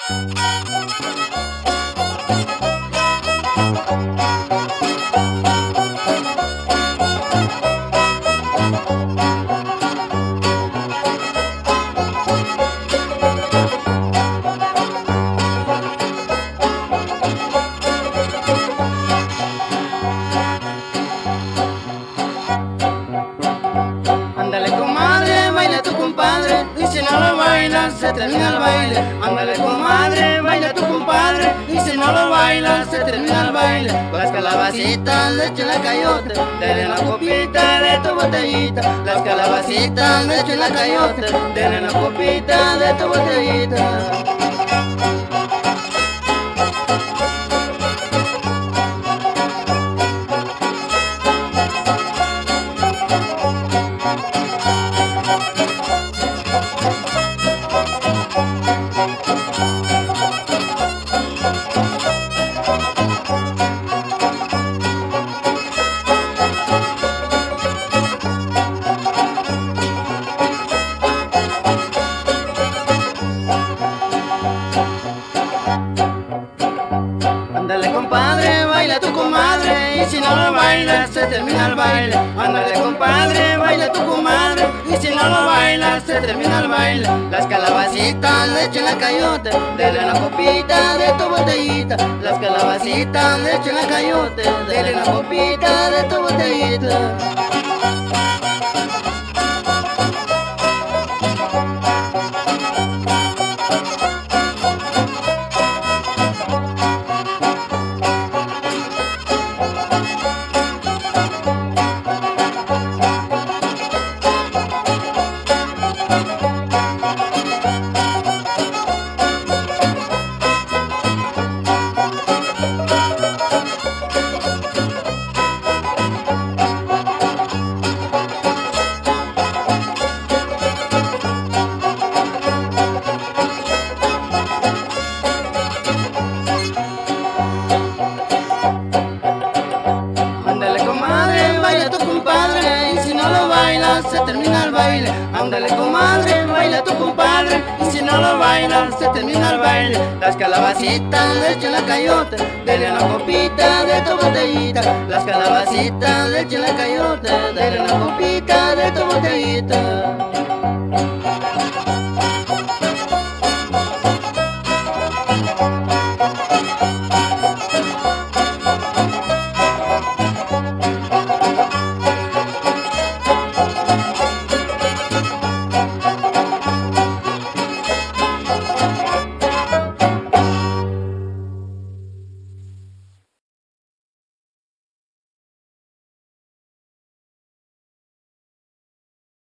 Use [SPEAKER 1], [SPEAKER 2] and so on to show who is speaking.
[SPEAKER 1] Ándale comadre, baila tu compadre, y si no lo bailas se termina el baile. Ándale comadre, baila tu compadre, y si no lo bailas se termina el baile. Las calabacitas le echen la cayote, denle la copita de tu botellita. Las calabacitas le echen la cayote, denle la copita de tu botellita. Ándale compadre, baila tu comadre, y si no lo bailas se termina el baile. Ándale compadre, baila tu comadre, y si no lo bailas se termina el baile. Las calabacitas le echen la cayote, dele la copita de tu botellita. Las calabacitas le echen la cayote, dele la copita de tu botellita. Se termina el baile, ándale comadre, baila tu compadre, y si no lo bailas se termina el baile. Las calabacitas le echen la cayote, dele una copita de tu botellita. Las calabacitas le echen la cayote, dele una copita de tu botellita.